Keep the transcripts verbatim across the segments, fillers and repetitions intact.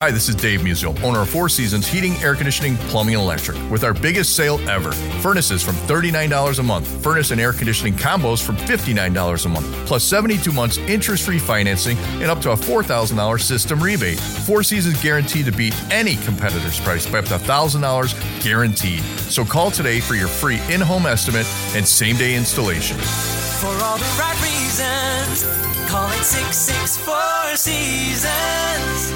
Hi, this is Dave Musial, owner of Four Seasons Heating, Air Conditioning, Plumbing, and Electric, with our biggest sale ever. Furnaces from thirty-nine dollars a month. Furnace and air conditioning combos from fifty-nine dollars a month. Plus seventy-two months interest-free financing and up to a four thousand dollars system rebate. Four Seasons guaranteed to beat any competitor's price by up to one thousand dollars guaranteed. So call today for your free in-home estimate and same-day installation. For all the right reasons, call it six six four Seasons.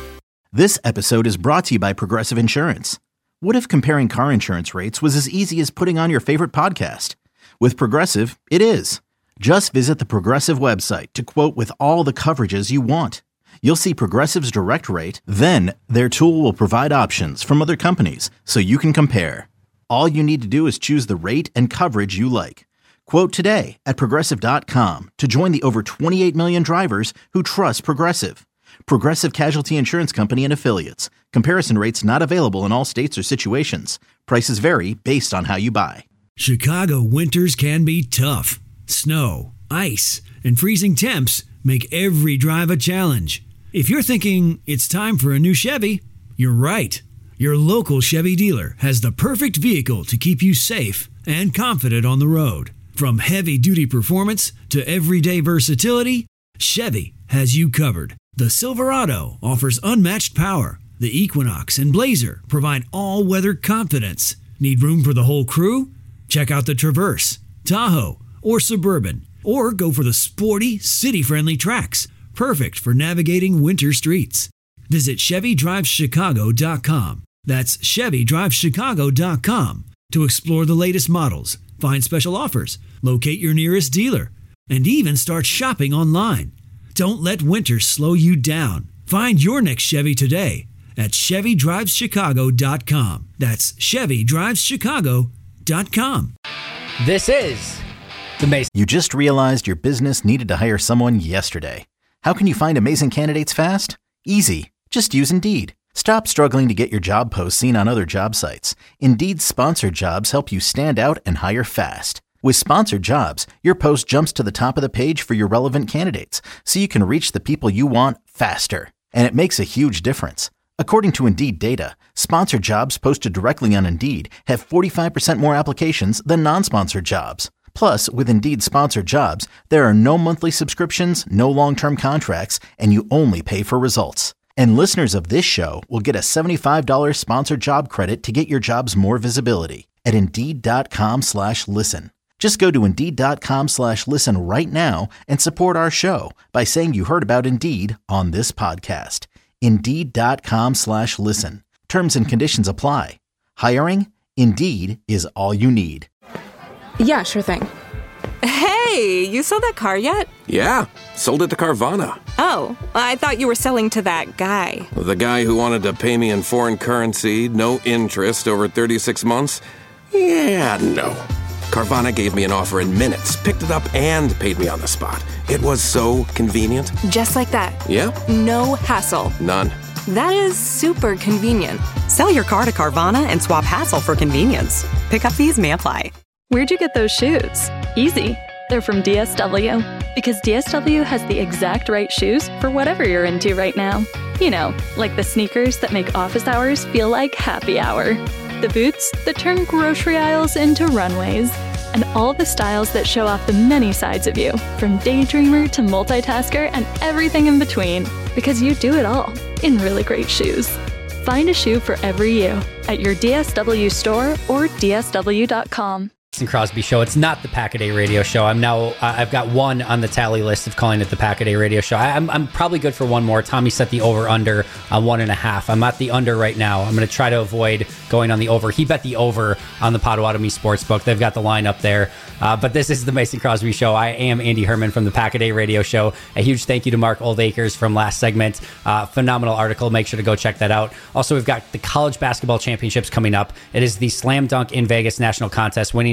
This episode is brought to you by Progressive Insurance. What if comparing car insurance rates was as easy as putting on your favorite podcast? With Progressive, it is. Just visit the Progressive website to quote with all the coverages you want. You'll see Progressive's direct rate, then their tool will provide options from other companies so you can compare. All you need to do is choose the rate and coverage you like. Quote today at Progressive dot com to join the over twenty-eight million drivers who trust Progressive. Progressive Casualty Insurance Company and Affiliates. Comparison rates not available in all states or situations. Prices vary based on how you buy. Chicago winters can be tough. Snow, ice, and freezing temps make every drive a challenge. If you're thinking it's time for a new Chevy, you're right. Your local Chevy dealer has the perfect vehicle to keep you safe and confident on the road. From heavy-duty performance to everyday versatility, Chevy has you covered. The Silverado offers unmatched power. The Equinox and Blazer provide all-weather confidence. Need room for the whole crew? Check out the Traverse, Tahoe, or Suburban. Or go for the sporty, city-friendly Trax, perfect for navigating winter streets. Visit Chevy Drive Chicago dot com. That's Chevy Drive Chicago dot com to explore the latest models, find special offers, locate your nearest dealer, and even start shopping online. Don't let winter slow you down. Find your next Chevy today at Chevy Drives Chicago dot com. That's Chevy Drives Chicago dot com. This is the Mason. You just realized your business needed to hire someone yesterday. How can you find amazing candidates fast? Easy. Just use Indeed. Stop struggling to get your job posts seen on other job sites. Indeed's sponsored jobs help you stand out and hire fast. With sponsored jobs, your post jumps to the top of the page for your relevant candidates, so you can reach the people you want faster. And it makes a huge difference. According to Indeed data, sponsored jobs posted directly on Indeed have forty-five percent more applications than non-sponsored jobs. Plus, with Indeed sponsored jobs, there are no monthly subscriptions, no long-term contracts, and you only pay for results. And listeners of this show will get a seventy-five dollars sponsored job credit to get your jobs more visibility at Indeed.com slash listen. Just go to Indeed.com slash listen right now and support our show by saying you heard about Indeed on this podcast. Indeed.com slash listen. Terms and conditions apply. Hiring? Indeed is all you need. Yeah, sure thing. Hey, you sold that car yet? Yeah, sold it to Carvana. Oh, I thought you were selling to that guy. The guy who wanted to pay me in foreign currency, no interest, over thirty-six months? Yeah, no. Carvana gave me an offer in minutes, picked it up, and paid me on the spot. It was so convenient. Just like that. Yeah. No hassle. None. That is super convenient. Sell your car to Carvana and swap hassle for convenience. Pickup fees may apply. Where'd you get those shoes? Easy. They're from D S W. Because D S W has the exact right shoes for whatever you're into right now. You know, like the sneakers that make office hours feel like happy hour. The boots that turn grocery aisles into runways. And all the styles that show off the many sides of you, from daydreamer to multitasker and everything in between. Because you do it all in really great shoes. Find a shoe for every you at your D S W store or D S W dot com. Mason Crosby Show. It's not the Pack-A-Day Radio Show. I'm now, uh, I've got one on the tally list of calling it the Pack-A-Day Radio Show. I, I'm, I'm probably good for one more. Tommy set the over-under on one and a half. I'm at the under right now. I'm going to try to avoid going on the over. He bet the over on the Potawatomi Sportsbook. They've got the line up there. Uh, but this is the Mason Crosby Show. I am Andy Herman from the Pack-A-Day Radio Show. A huge thank you to Mark Oldacres from last segment. Uh, phenomenal article. Make sure to go check that out. Also, we've got the College Basketball Championships coming up. It is the Slam Dunk in Vegas National Contest. Winning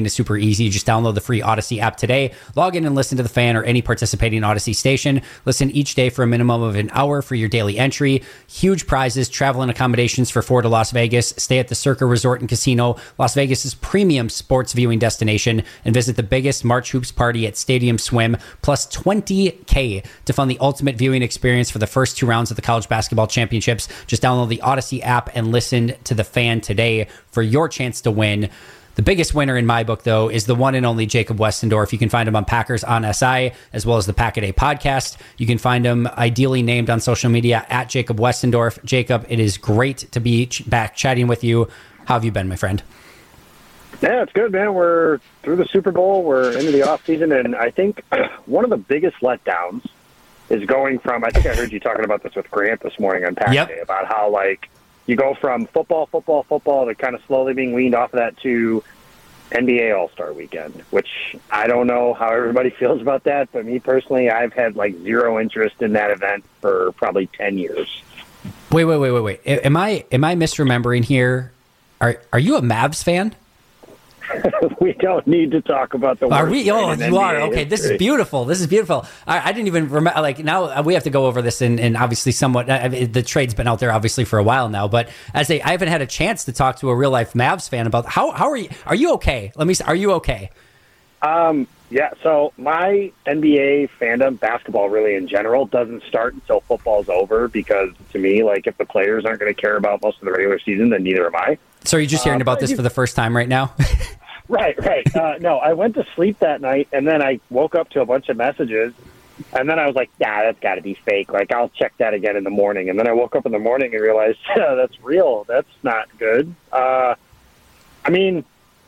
is super easy. Just download the free Odyssey app today. Log in and listen to The Fan or any participating Odyssey station. Listen each day for a minimum of an hour for your daily entry. Huge prizes, travel and accommodations for four to Las Vegas. Stay at the Circa Resort and Casino, Las Vegas's premium sports viewing destination, and visit the biggest March Hoops party at Stadium Swim, plus twenty K to fund the ultimate viewing experience for the first two rounds of the college basketball championships. Just download the Odyssey app and listen to The Fan today for your chance to win. The biggest winner in my book, though, is the one and only Jacob Westendorf. You can find him on Packers on S I, as well as the Pack-A-Day podcast. You can find him ideally named on social media at Jacob Westendorf. Jacob, it is great to be ch- back chatting with you. How have you been, my friend? Yeah, it's good, man. We're through the Super Bowl. We're into the off season, and I think one of the biggest letdowns is going from, I think I heard you talking about this with Grant this morning on Pack yep. Day, about how, like, you go from football, football, football to kind of slowly being weaned off of that to N B A All-Star Weekend, which I don't know how everybody feels about that, but me personally, I've had, like, zero interest in that event for probably ten years. Wait, wait, wait, wait, wait. Am I, am I misremembering here? Are, are you a Mavs fan? We don't need to talk about the. Are we? Oh, you N B A are. Okay, this is beautiful. This is beautiful. I, I didn't even remember. Like now, we have to go over this, and, and obviously, somewhat. I mean, the trade's been out there obviously for a while now. But as a, I haven't had a chance to talk to a real life Mavs fan about how how are you? Are you okay? Let me. Are you okay? Um. Yeah. So my N B A fandom, basketball really in general, doesn't start until football's over because to me, like, if the players aren't going to care about most of the regular season, then neither am I. So are you just hearing uh, about this you, for the first time right now? Right, right. Uh, no, I went to sleep that night, and then I woke up to a bunch of messages, and then I was like, yeah, that's got to be fake. Like, I'll check that again in the morning. And then I woke up in the morning and realized, yeah, that's real. That's not good. Uh, I mean,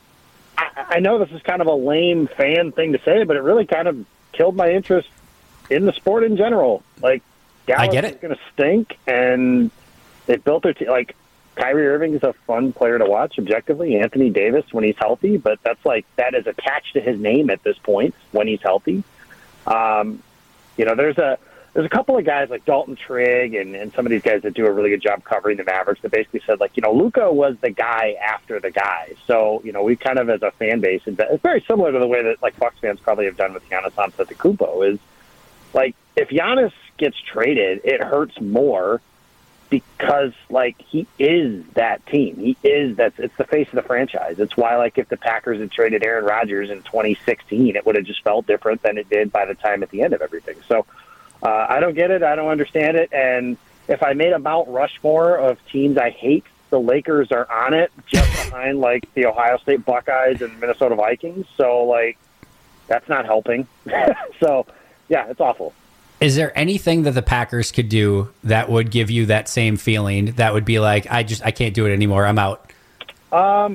I, I know this is kind of a lame fan thing to say, but it really kind of killed my interest in the sport in general. Like, Dallas I get it. is going to stink, and they built their team. Like, Kyrie Irving is a fun player to watch, objectively. Anthony Davis, when he's healthy, but that's like, that is attached to his name at this point, when he's healthy. Um, you know, there's a there's a couple of guys like Dalton Trigg and, and some of these guys that do a really good job covering the Mavericks that basically said, like, you know, Luka was the guy after the guy. So, you know, we kind of, as a fan base, it's very similar to the way that, like, Bucks fans probably have done with Giannis Antetokounmpo, is, like, if Giannis gets traded, it hurts more because, like, he is that team. He is that. It's the face of the franchise. It's why, like, if the Packers had traded Aaron Rodgers in twenty sixteen, it would have just felt different than it did by the time at the end of everything. So uh, I don't get it. I don't understand it. And if I made a Mount Rushmore of teams I hate, the Lakers are on it, just behind, like, the Ohio State Buckeyes and Minnesota Vikings. So, like, that's not helping. So, yeah, it's awful. Is there anything that the Packers could do that would give you that same feeling? That would be like, I just, I can't do it anymore. I'm out. Um,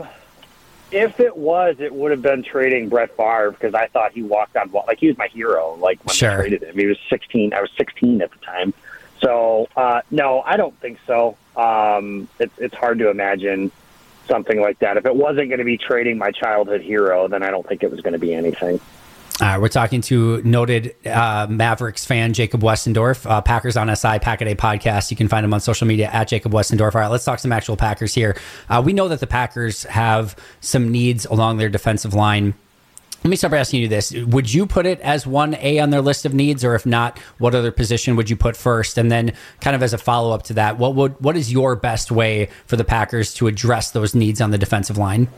if it was, it would have been trading Brett Favre because I thought he walked on, like, he was my hero. Like, when sure. I traded him, he was sixteen. I was sixteen at the time. So, uh, no, I don't think so. Um, it's it's hard to imagine something like that. If it wasn't going to be trading my childhood hero, then I don't think it was going to be anything. Uh, we're talking to noted uh, Mavericks fan Jacob Westendorf, uh, Packers on S I, Pack-A-Day podcast. You can find him on social media at Jacob Westendorf. All right, let's talk some actual Packers here. Uh, we know that the Packers have some needs along their defensive line. Let me start by asking you this. Would you put it as one A on their list of needs, or if not, what other position would you put first? And then kind of as a follow-up to that, what would what is your best way for the Packers to address those needs on the defensive line?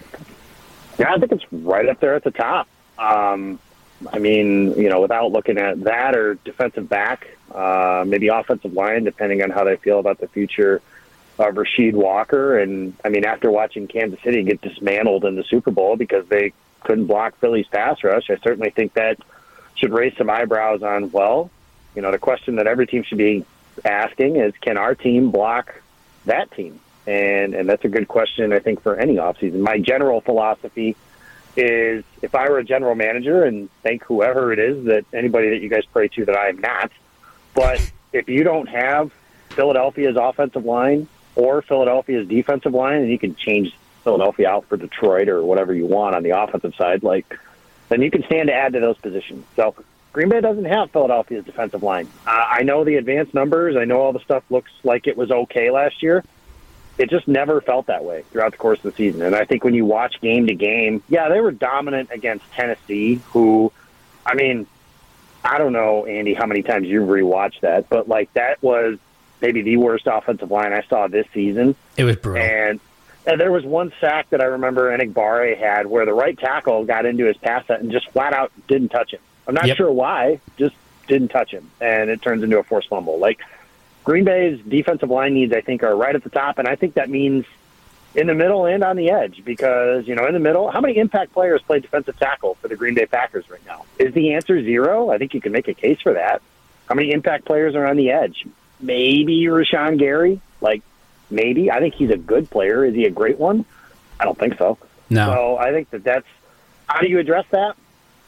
Yeah, I think it's right up there at the top. Um, I mean, you know, without looking at that or defensive back, uh, maybe offensive line, depending on how they feel about the future of Rasheed Walker. And, I mean, after watching Kansas City get dismantled in the Super Bowl because they couldn't block Philly's pass rush, I certainly think that should raise some eyebrows on, well, you know, the question that every team should be asking is, can our team block that team? And, and that's a good question, I think, for any offseason. My general philosophy is, if I were a general manager, and thank whoever it is, that anybody that you guys pray to that I am not, but if you don't have Philadelphia's offensive line or Philadelphia's defensive line, and you can change Philadelphia out for Detroit or whatever you want on the offensive side, like, then you can stand to add to those positions. So Green Bay doesn't have Philadelphia's defensive line. Uh, I know the advanced numbers. I know all the stuff looks like it was okay last year. it just never felt that way throughout the course of the season. And I think when you watch game to game, yeah, they were dominant against Tennessee, who, I mean, I don't know, Andy, how many times you've rewatched that, but like that was maybe the worst offensive line I saw this season. It was brutal. And, and there was one sack that I remember Enigbare had where the right tackle got into his pass set and just flat out didn't touch him. I'm not Yep. sure why, just didn't touch him, and it turns into a forced fumble. Like, Green Bay's defensive line needs, I think, are right at the top, and I think that means in the middle and on the edge because, you know, in the middle, how many impact players play defensive tackle for the Green Bay Packers right now? Is the answer zero? I think you can make a case for that. How many impact players are on the edge? Maybe Rashawn Gary. Like, maybe. I think he's a good player. Is he a great one? I don't think so. No. So I think that that's – how do you address that?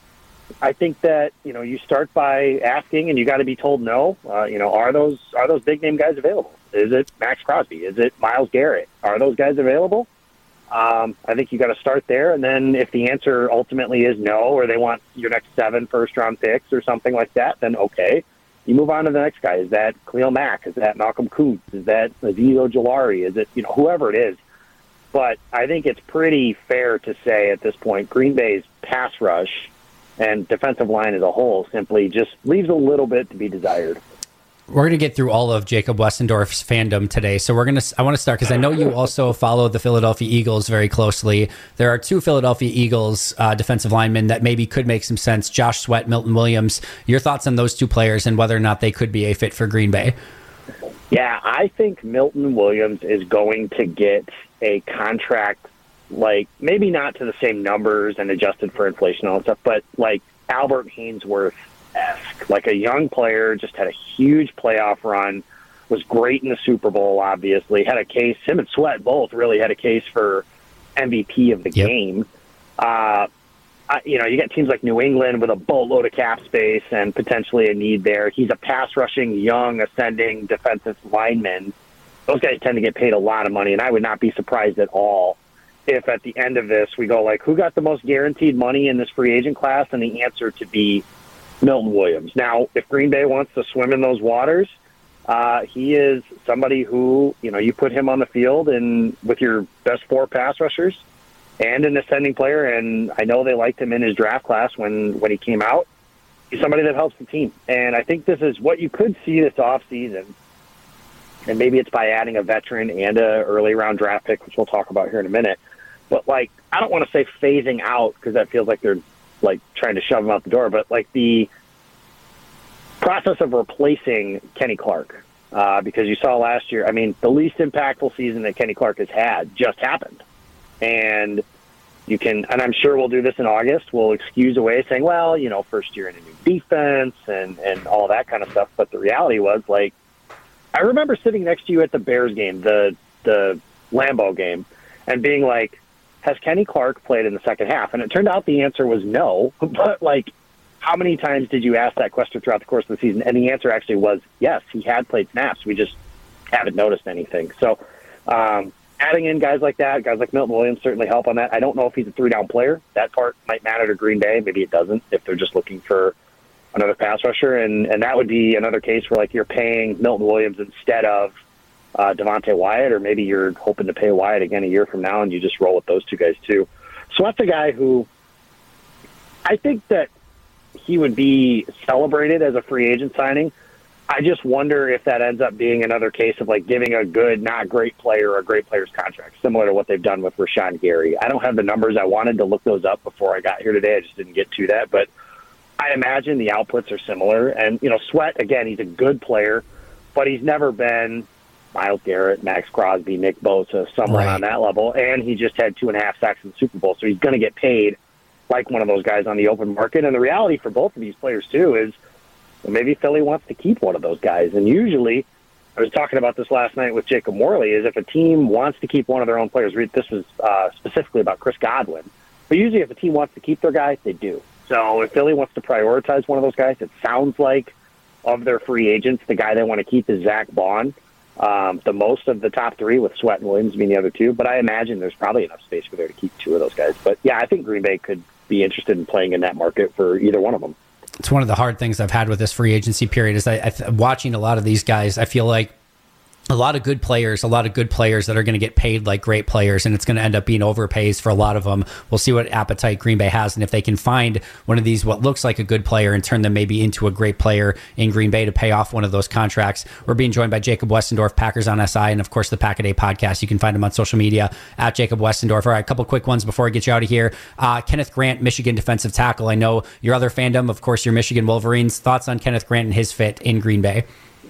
I think that, you know, you start by asking, and you got to be told no. Uh, you know, are those are those big name guys available? Is it Max Crosby? Is it Myles Garrett? Are those guys available? Um, I think you got to start there, and then if the answer ultimately is no, or they want your next seven first round picks or something like that, then okay, you move on to the next guy. Is that Khalil Mack? Is that Malcolm Kuntz? Is that Azeez Ojulari? Is it, you know, whoever it is? But I think it's pretty fair to say at this point, Green Bay's pass rush and defensive line as a whole simply just leaves a little bit to be desired. We're going to get through all of Jacob Westendorf's fandom today. So we're going to, I want to start because I know you also follow the Philadelphia Eagles very closely. There are two Philadelphia Eagles uh, defensive linemen that maybe could make some sense. Josh Sweat, Milton Williams. Your thoughts on those two players and whether or not they could be a fit for Green Bay? Yeah, I think Milton Williams is going to get a contract, like maybe not to the same numbers and adjusted for inflation and all that stuff, but like Albert Hainsworth-esque, like a young player, just had a huge playoff run, was great in the Super Bowl, obviously, had a case, him and Sweat both really had a case for M V P of the yep. game. Uh, I, you know, you got teams like New England with a boatload of cap space and potentially a need there. He's a pass-rushing, young, ascending defensive lineman. Those guys tend to get paid a lot of money, and I would not be surprised at all if at the end of this we go like, who got the most guaranteed money in this free agent class? And the answer to be Milton Williams. Now, if Green Bay wants to swim in those waters, uh, he is somebody who, you know, you put him on the field and with your best four pass rushers and an ascending player, and I know they liked him in his draft class when, when he came out. He's somebody that helps the team. And I think this is what you could see this offseason, and maybe it's by adding a veteran and a early round draft pick, which we'll talk about here in a minute. But, like, I don't want to say phasing out because that feels like they're, like, trying to shove him out the door, but, like, the process of replacing Kenny Clark, uh, because you saw last year, I mean, the least impactful season that Kenny Clark has had just happened. And you can, and I'm sure we'll do this in August, we'll excuse away saying, well, you know, first year in a new defense and, and all that kind of stuff. But the reality was, like, I remember sitting next to you at the Bears game, the the Lambeau game, and being like, has Kenny Clark played in the second half? And it turned out the answer was no. But, like, how many times did you ask that question throughout the course of the season? And the answer actually was yes, he had played snaps. We just haven't noticed anything. So um, adding in guys like that, guys like Milton Williams certainly help on that. I don't know if he's a three-down player. That part might matter to Green Bay. Maybe it doesn't if they're just looking for another pass rusher. And, and that would be another case where, like, you're paying Milton Williams instead of uh, Devontae Wyatt, or maybe you're hoping to pay Wyatt again a year from now and you just roll with those two guys too. So that's a guy who I think that he would be celebrated as a free agent signing. I just wonder if that ends up being another case of, like, giving a good, not great player a great player's contract, similar to what they've done with Rashawn Gary. I don't have the numbers. I wanted to look those up before I got here today. I just didn't get to that. But I imagine the outputs are similar. And, you know, Sweat, again, he's a good player, but he's never been Myles Garrett, Max Crosby, Nick Bosa, someone right on that level. And he just had two and a half sacks in the Super Bowl. So he's going to get paid like one of those guys on the open market. And the reality for both of these players, too, is well, maybe Philly wants to keep one of those guys. And usually, I was talking about this last night with Jacob Morley, is if a team wants to keep one of their own players, this was uh, specifically about Chris Godwin, but usually if a team wants to keep their guy, they do. So if Philly wants to prioritize one of those guys, it sounds like of their free agents, the guy they want to keep is Zach Bond. Um, the most of the top three, with Sweat and Williams being the other two, but I imagine there's probably enough space for there to keep two of those guys. But yeah, I think Green Bay could be interested in playing in that market for either one of them. It's one of the hard things I've had with this free agency period is I, I watching a lot of these guys. I feel like a lot of good players, a lot of good players that are going to get paid like great players, and it's going to end up being overpays for a lot of them. We'll see what appetite Green Bay has, and if they can find one of these, what looks like a good player, and turn them maybe into a great player in Green Bay to pay off one of those contracts. We're being joined by Jacob Westendorf, Packers on S I, and of course the Pack a Day podcast. You can find him on social media at Jacob Westendorf. All right, a couple quick ones before I get you out of here. Uh, Kenneth Grant, Michigan defensive tackle. I know your other fandom, of course, your Michigan Wolverines. Thoughts on Kenneth Grant and his fit in Green Bay?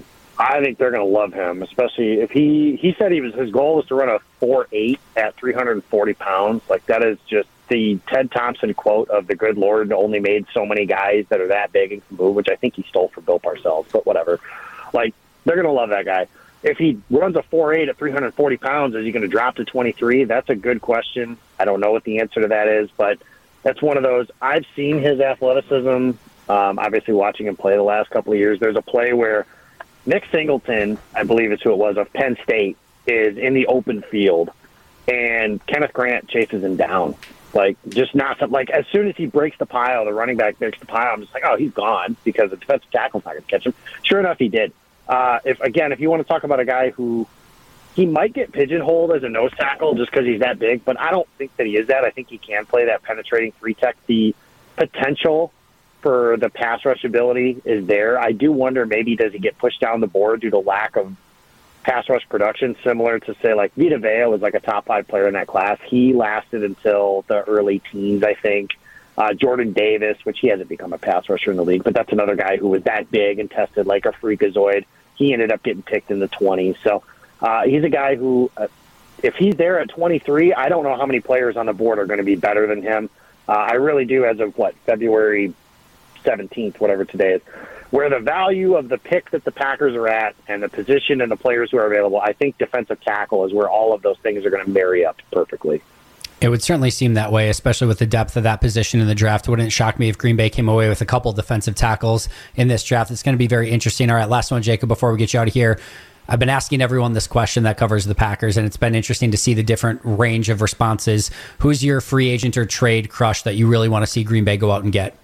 I think they're going to love him, especially if he, he said he was his goal was to run a four eight at three hundred forty pounds. Like, that is just the Ted Thompson quote of the good Lord only made so many guys that are that big and can move, which I think he stole from Bill Parcells, but whatever. Like, they're going to love that guy. If he runs a four eight at three hundred forty pounds, is he going to drop to twenty-three? That's a good question. I don't know what the answer to that is, but that's one of those. I've seen his athleticism, um, obviously watching him play the last couple of years. There's a play where Nick Singleton, I believe is who it was, of Penn State, is in the open field, and Kenneth Grant chases him down. Like, just not something, like, as soon as he breaks the pile, the running back breaks the pile, I'm just like, oh, he's gone, because the defensive tackle's not going to catch him. Sure enough, he did. Uh, if Again, if you want to talk about a guy who, he might get pigeonholed as a nose tackle just because he's that big, but I don't think that he is that. I think he can play that penetrating three-tech. The potential for the pass rush ability is there. I do wonder, maybe does he get pushed down the board due to lack of pass rush production, similar to, say, like Vita Vea was like a top five player in that class. He lasted until the early teens, I think. Uh, Jordan Davis, which he hasn't become a pass rusher in the league, but that's another guy who was that big and tested like a freakazoid. He ended up getting picked in the twenties. So uh, he's a guy who, uh, if he's there at twenty-three, I don't know how many players on the board are going to be better than him. Uh, I really do, as of, what, February seventeenth, whatever today is, where the value of the pick that the Packers are at and the position and the players who are available, I think defensive tackle is where all of those things are going to marry up perfectly. It would certainly seem that way, especially with the depth of that position in the draft. Wouldn't it shock me if Green Bay came away with a couple defensive tackles in this draft? It's going to be very interesting. All right, last one, Jacob, before we get you out of here. I've been asking everyone this question that covers the Packers, and it's been interesting to see the different range of responses. Who's your free agent or trade crush that you really want to see Green Bay go out and get?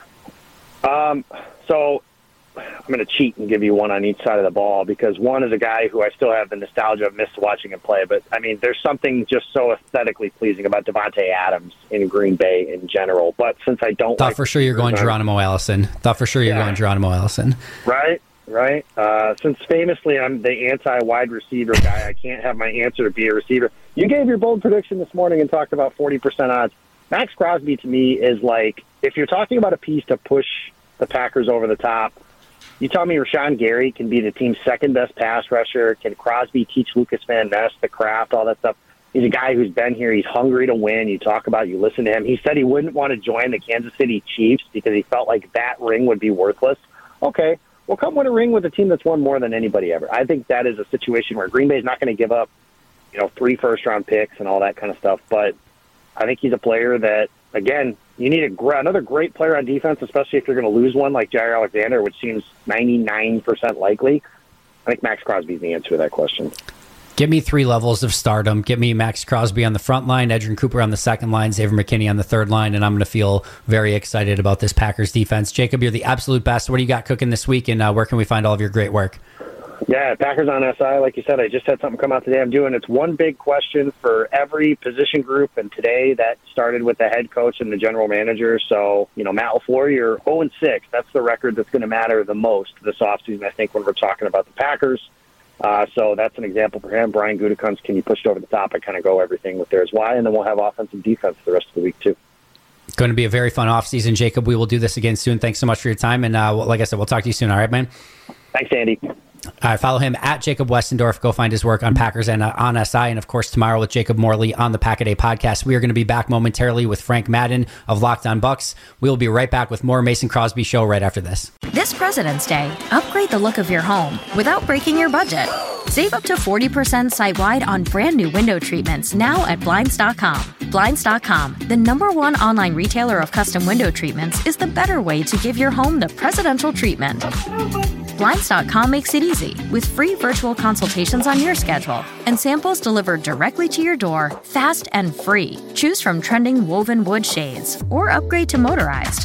Um, so I'm going to cheat and give you one on each side of the ball, because one is a guy who I still have the nostalgia of missed watching him play. But, I mean, there's something just so aesthetically pleasing about Devontae Adams in Green Bay in general. But since I don't Thought like for sure you're going Geronimo Allison. Thought for sure you're Yeah. going Geronimo Allison. Right, right. Uh, since famously I'm the anti-wide receiver guy, I can't have my answer to be a receiver. You gave your bold prediction this morning and talked about forty percent odds. Max Crosby, to me, is like, if you're talking about a piece to push the Packers over the top, you tell me Rashawn Gary can be the team's second-best pass rusher. Can Crosby teach Lucas Van Ness the craft, all that stuff? He's a guy who's been here. He's hungry to win. You talk about, you listen to him. He said he wouldn't want to join the Kansas City Chiefs because he felt like that ring would be worthless. Okay, well, come win a ring with a team that's won more than anybody ever. I think that is a situation where Green Bay's not going to give up, you know, three first-round picks and all that kind of stuff. But I think he's a player that, again, you need a gr- another great player on defense, especially if you're going to lose one like Jair Alexander, which seems ninety-nine percent likely. I think Max Crosby is the answer to that question. Give me three levels of stardom. Give me Max Crosby on the front line, Edgerrin Cooper on the second line, Xavier McKinney on the third line, and I'm going to feel very excited about this Packers defense. Jacob, you're the absolute best. What do you got cooking this week, and uh, where can we find all of your great work? Yeah, Packers on S I, like you said, I just had something come out today I'm doing. It's one big question for every position group, and today that started with the head coach and the general manager. So, you know, Matt LaFleur, you're oh and six. That's the record that's going to matter the most this offseason, I think, when we're talking about the Packers. Uh, so that's an example for him. Brian Gutekunst, can you push it over the top? I kind of go everything with theirs. Why? And then we'll have offensive defense the rest of the week, too. Going to be a very fun offseason, Jacob. We will do this again soon. Thanks so much for your time. And uh, like I said, we'll talk to you soon. All right, man? Thanks, Andy. All right, follow him at Jacob Westendorf. Go find his work on Packers and uh, on S I. And, of course, tomorrow with Jacob Morley on the Pack a Day podcast. We are going to be back momentarily with Frank Madden of Locked On Bucks. We'll be right back with more Mason Crosby Show right after this. This President's Day, upgrade the look of your home without breaking your budget. Save up to forty percent site-wide on brand new window treatments now at Blinds dot com. Blinds dot com, the number one online retailer of custom window treatments, is the better way to give your home the presidential treatment. Blinds dot com makes it easy with free virtual consultations on your schedule and samples delivered directly to your door, fast and free. Choose from trending woven wood shades or upgrade to motorized.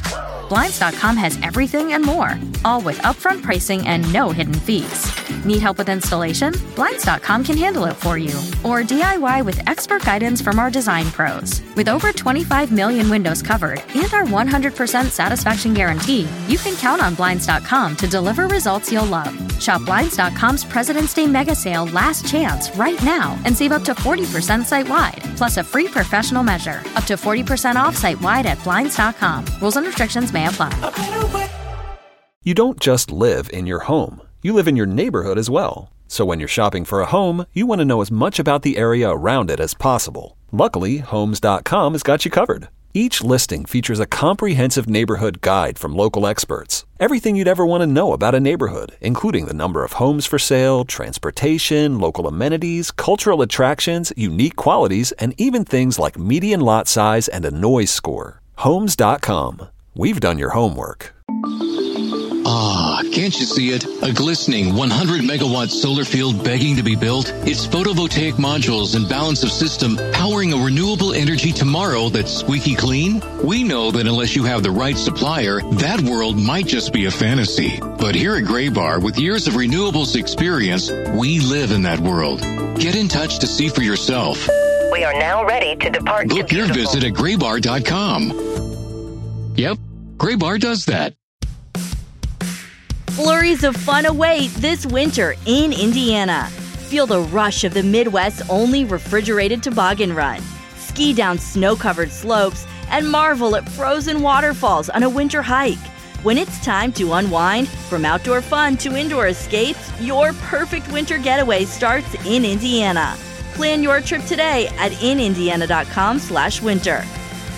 Blinds dot com has everything and more, all with upfront pricing and no hidden fees. Need help with installation? Blinds dot com can handle it for you. Or D I Y with expert guidance from our design pros. With over twenty-five million windows covered and our one hundred percent satisfaction guarantee, you can count on Blinds dot com to deliver results you'll love. Shop Blinds dot com's President's Day mega sale last chance right now and save up to forty percent site-wide, plus a free professional measure. Up to forty percent off site-wide at Blinds dot com. Rules and restrictions may apply. You don't just live in your home. You live in your neighborhood as well. So when you're shopping for a home, you want to know as much about the area around it as possible. Luckily, Homes dot com has got you covered. Each listing features a comprehensive neighborhood guide from local experts. Everything you'd ever want to know about a neighborhood, including the number of homes for sale, transportation, local amenities, cultural attractions, unique qualities, and even things like median lot size and a noise score. Homes dot com. We've done your homework. Ah, can't you see it? A glistening one hundred megawatt solar field begging to be built? Its photovoltaic modules and balance of system powering a renewable energy tomorrow that's squeaky clean? We know that unless you have the right supplier, that world might just be a fantasy. But here at Graybar, with years of renewables experience, we live in that world. Get in touch to see for yourself. We are now ready to depart. Book to your visit at graybar dot com. Yep, Graybar does that. Flurries of fun await this winter in Indiana. Feel the rush of the Midwest's only refrigerated toboggan run. Ski down snow-covered slopes and marvel at frozen waterfalls on a winter hike. When it's time to unwind, from outdoor fun to indoor escapes, your perfect winter getaway starts in Indiana. Plan your trip today at in indiana dot com slash winter.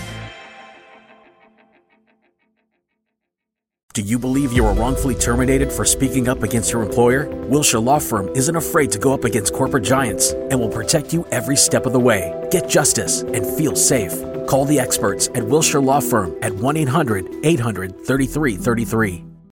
Do you believe you were wrongfully terminated for speaking up against your employer? Wilshire Law Firm isn't afraid to go up against corporate giants and will protect you every step of the way. Get justice and feel safe. Call the experts at Wilshire Law Firm at one eight hundred eight hundred thirty-three thirty-three.